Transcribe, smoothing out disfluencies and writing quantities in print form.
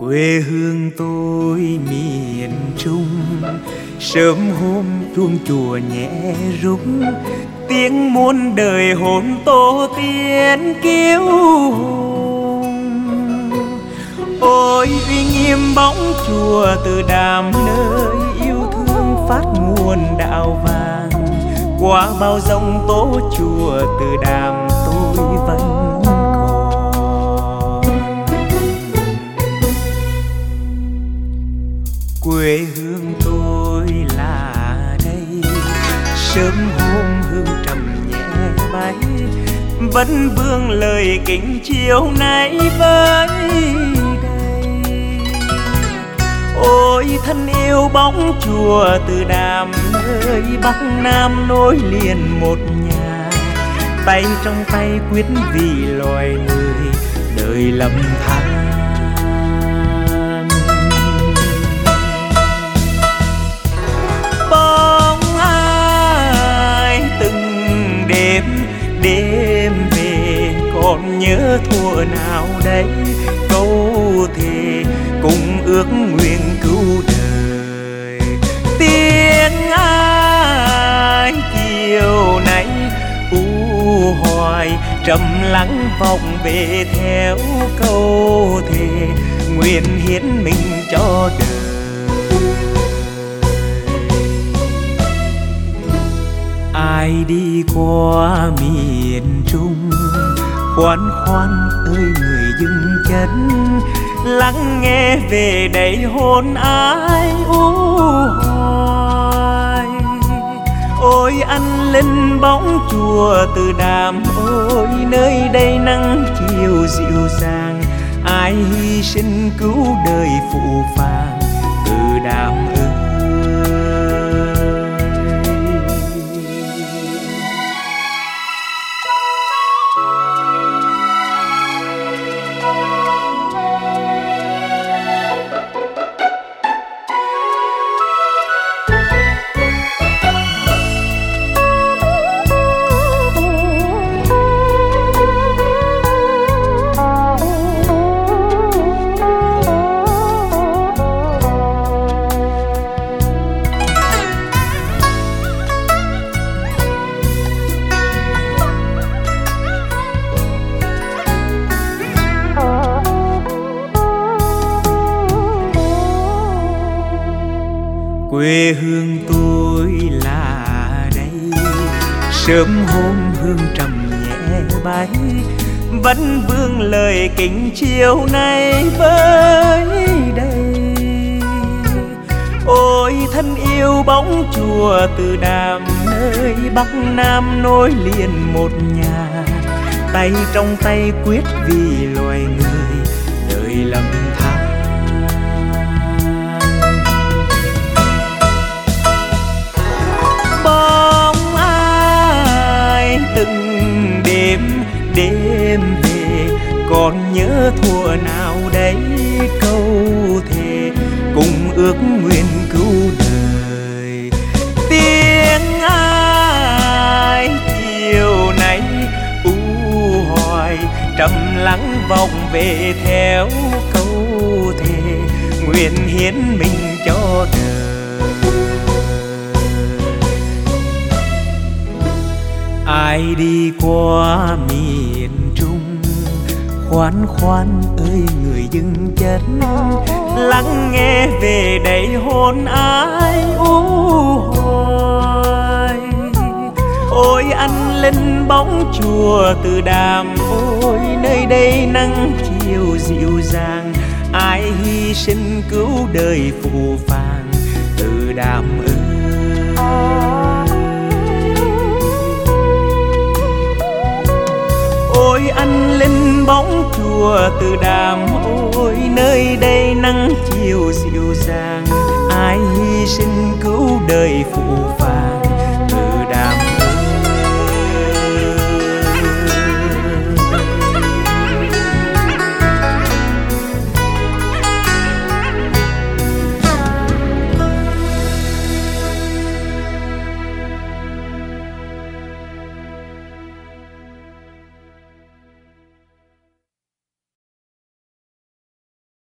Quê hương tôi miền Trung, sớm hôm chuông chùa nhẹ rung, tiếng muôn đời hồn tổ tiên kiêu hùng. Ôi uy nghiêm bóng chùa từ đàm nơi yêu thương phát nguồn đạo vàng, qua bao dòng tố chùa từ đàm tôi vẫn quê hương tôi là đây. Sớm hôm hương trầm nhẹ bay, vẫn vương lời kính chiều nay với đây. Ôi thân yêu bóng chùa từ đàm nơi Bắc Nam nối liền một nhà, tay trong tay quyết vì loài người đời lầm than. Đêm về còn nhớ thuở nào đấy, câu thề cùng ước nguyện cứu đời. Tiếng ai chiều nay u hoài trầm lắng vọng về theo câu thề nguyện hiến mình cho đời. Ai đi qua miền Trung, khoan khoan ơi người dừng chân, lắng nghe về đây hồn ai u hoài. Ôi anh linh bóng chùa từ đàm, ôi nơi đây nắng chiều dịu dàng, ai hy sinh cứu đời phụ phàng từ đàm ơi. Quê hương tôi là đây. Sớm hôm hương trầm nhẹ bay, vẫn vương lời kính chiều nay với đây. Ôi thân yêu bóng chùa từ đàm nơi Bắc Nam nối liền một nhà, tay trong tay quyết vì loài người đời lầm than. Đêm về còn nhớ thuở nào đấy, câu thề cùng ước nguyện cứu đời. Tiếng ai chiều nay u hoài trầm lắng vọng về theo câu thề nguyện hiến mình cho đời. Ai đi qua miền Trung, khoan khoan ơi người dừng chân, lắng nghe về đây hồn ai u hoài. Ôi anh linh bóng chùa từ đàm, ôi nơi đây nắng chiều dịu dàng, ai hy sinh cứu đời phụ phàng từ đàm ơi. Ôi anh linh bóng chùa từ đàm, ôi nơi đây nắng chiều dịu dàng, ai hy sinh cứu đời phụ phàng